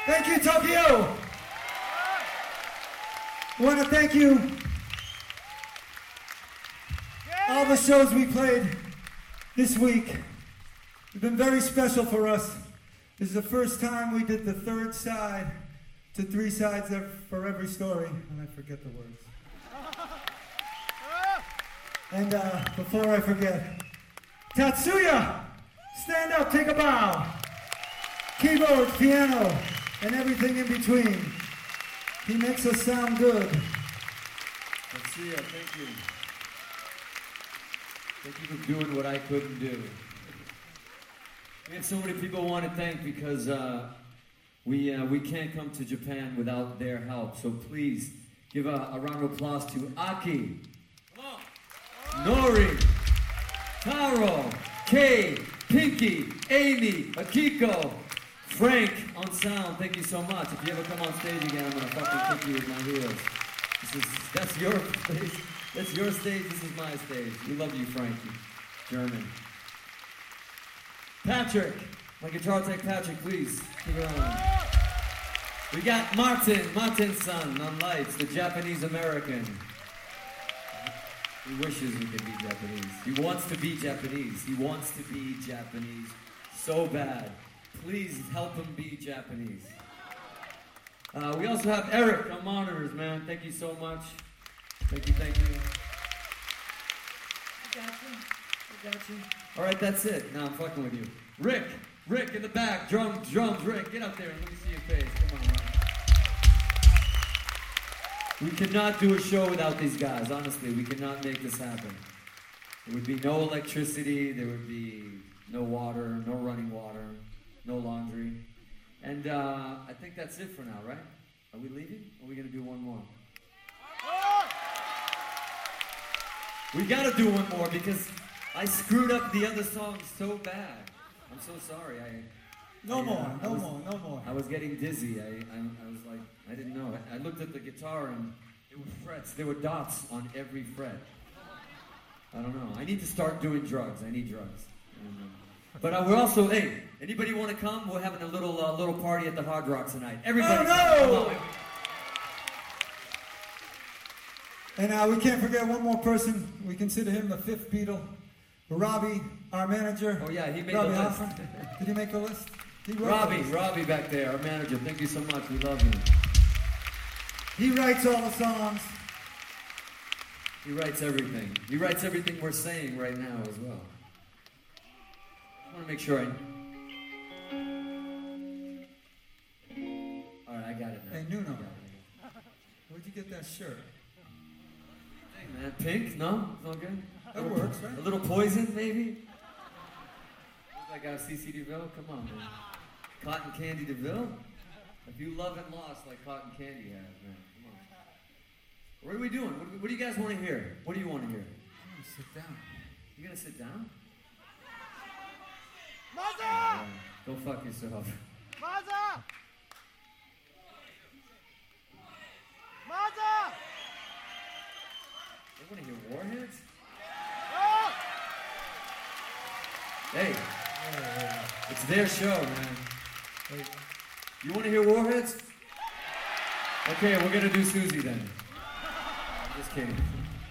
Thank you, Tokyo. I want to thank you. All the shows we played this week have been very special for us. This is the first time we did the third side to three sides for every story. And I forget the words. And before I forget, Tatsuya, stand up, take a bow. Keyboard, piano, and everything in between. He makes us sound good. Tatsuya, thank you. Thank you for doing what I couldn't do. We have so many people I want to thank because we can't come to Japan without their help. So please give a round of applause to Aki, Nori, Taro, Kay, Pinky, Amy, Akiko, Frank on sound. Thank you so much. If you ever come on stage again, I'm gonna fucking kick you with my heels. That's your stage. That's your stage. This is my stage. We love you, Frankie. German. Patrick, my guitar tech Patrick, please keep it on. We got Martin's son on lights, the Japanese American. He wishes he could be Japanese. He wants to be Japanese. He wants to be Japanese so bad. Please help him be Japanese. We also have Eric on monitors, man. Thank you so much. Thank you, thank you. I got you. All right, that's it. Now I'm fucking with you. Rick in the back. Drums, Rick. Get up there and let me see your face. Come on, man. We cannot do a show without these guys, honestly. We cannot make this happen. There would be no electricity, there would be no water, no running water, no laundry. And I think that's it for now, right? Are we leaving? Or are we going to do one more? We got to do one more because I screwed up the other songs so bad. I'm so sorry. No more. I was getting dizzy. I was like, I didn't know. I looked at the guitar and there were frets. There were dots on every fret. I don't know. I need to start doing drugs. I need drugs. But we're also, hey, anybody want to come? We're having a little party at the Hard Rock tonight. Everybody, oh, no! Come on. And we can't forget one more person. We consider him the fifth Beatle. Robbie, our manager. Oh yeah, he made Robbie the list. Hoffman. Did he make the list? Robbie back there, our manager. Thank you so much. We love you. He writes all the songs. He writes everything. He writes everything we're saying right now as well. I want to make sure I... All right, I got it now. Hey, Nuno. Where'd you get that shirt? Hey, man. Pink? No? It's all good? That works, right? A little poison, maybe? Looks like CC DeVille? Come on, man. Cotton Candy DeVille? If you love and lost like Cotton Candy has, man. Come on. What are we doing? What do you guys want to hear? What do you want to hear? I'm going to sit down. You gonna sit down? Mother! Go fuck yourself. Mother! Mother! You wanna hear Warheads? Oh! Hey, it's their show, man. Hey, you wanna hear Warheads? Okay, we're gonna do Susie then. I'm just kidding.